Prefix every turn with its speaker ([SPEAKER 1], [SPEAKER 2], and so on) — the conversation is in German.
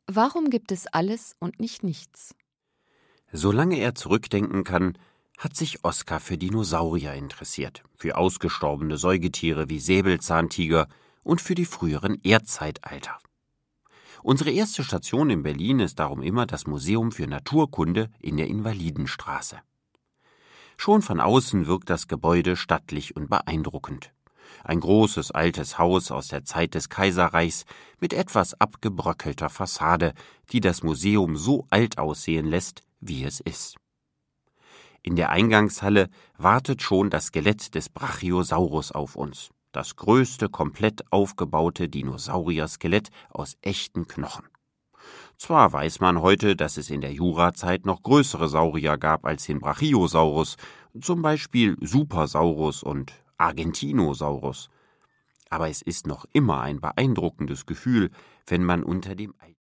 [SPEAKER 1] Warum gibt es alles und nicht nichts?
[SPEAKER 2] Solange er zurückdenken kann, hat sich Oskar für Dinosaurier interessiert, für ausgestorbene Säugetiere wie Säbelzahntiger und für die früheren Erdzeitalter. Unsere erste Station in Berlin ist darum immer das Museum für Naturkunde in der Invalidenstraße. Schon von außen wirkt das Gebäude stattlich und beeindruckend. Ein großes, altes Haus aus der Zeit des Kaiserreichs mit etwas abgebröckelter Fassade, die das Museum so alt aussehen lässt, wie es ist. In der Eingangshalle wartet schon das Skelett des Brachiosaurus auf uns, das größte komplett aufgebaute Dinosaurier-Skelett aus echten Knochen. Zwar weiß man heute, dass es in der Jurazeit noch größere Saurier gab als den Brachiosaurus, zum Beispiel Supersaurus und Argentinosaurus. Aber es ist noch immer ein beeindruckendes Gefühl, wenn man unter dem